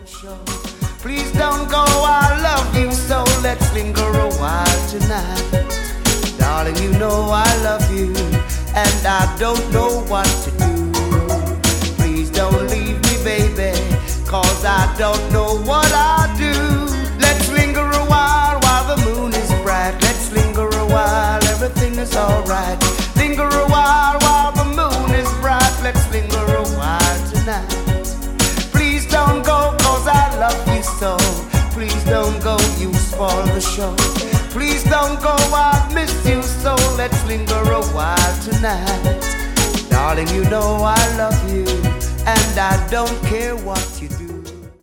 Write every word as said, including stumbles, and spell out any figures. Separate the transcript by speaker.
Speaker 1: Please don't go, I love you so. Let's linger a while tonight. Darling, you know I love you, and I don't know what to do. Please don't leave me, baby, cause I don't know what I do. Let's linger a while while the moon is bright. Let's linger a while, everything is alright. Linger a while while the moon is bright. Let's linger a while tonight. Please don't go, cause I love you so. Please don't go, you spoil the show. Please don't go, I miss you so. Let's linger a while tonight. Darling, you know I love you, and I don't care what you do.